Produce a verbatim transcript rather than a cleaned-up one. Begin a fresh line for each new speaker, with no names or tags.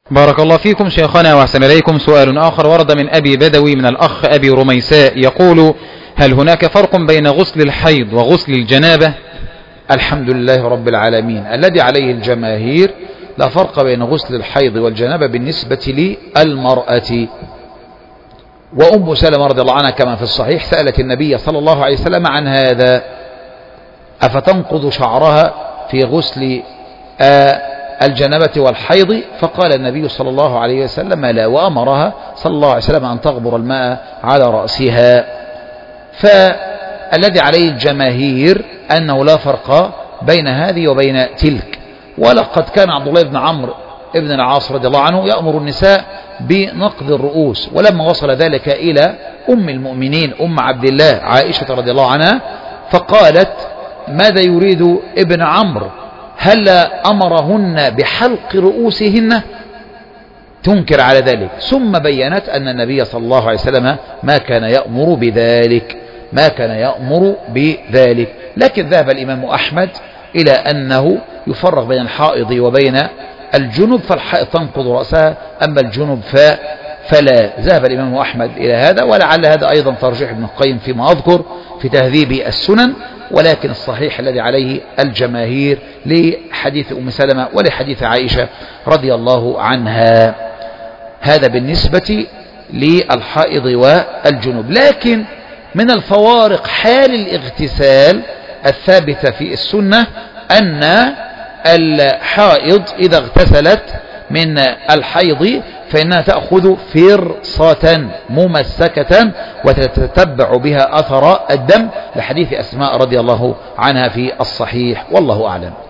بارك الله فيكم شيخنا وأحسن إليكم. سؤال آخر ورد من أبي بدوي من الأخ أبي رميساء يقول: هل هناك فرق بين غسل الحيض وغسل الجنابة؟
الحمد لله رب العالمين. الذي عليه الجماهير لا فرق بين غسل الحيض والجنابة بالنسبة للمرأة. وأم سلمة رضي الله عنها كما في الصحيح سألت النبي صلى الله عليه وسلم عن هذا: أفتنقض شعرها في غسل الجنابة والحيض؟ فقال النبي صلى الله عليه وسلم: لا، وأمرها صلى الله عليه وسلم أن تغبر الماء على رأسها. فالذي عليه الجماهير أنه لا فرق بين هذه وبين تلك. ولقد كان عبد الله بن عمرو ابن العاص رضي الله عنه يأمر النساء بنقض الرؤوس، ولما وصل ذلك إلى أم المؤمنين أم عبد الله عائشة رضي الله عنها فقالت: ماذا يريد ابن عمرو؟ هل أمرهن بحلق رؤوسهن؟ تنكر على ذلك. ثم بينت أن النبي صلى الله عليه وسلم ما كان يأمر بذلك ما كان يأمر بذلك لكن ذهب الإمام أحمد إلى أنه يفرق بين الحائض وبين الجنب، فالحائض تنقض رأسها أما الجنب فلا. ذهب الإمام أحمد إلى هذا، ولعل هذا أيضا ترجيح ابن القيم فيما أذكر في تهذيب السنن. ولكن الصحيح الذي عليه الجماهير لحديث أم سلمة ولحديث عائشة رضي الله عنها. هذا بالنسبة للحائض والجنوب. لكن من الفوارق حال الاغتسال الثابتة في السنة أن الحائض إذا اغتسلت من الحيض فإنها تأخذ فرصة ممسكة وتتبع بها أثر الدم، لحديث أسماء رضي الله عنها في الصحيح، والله أعلم.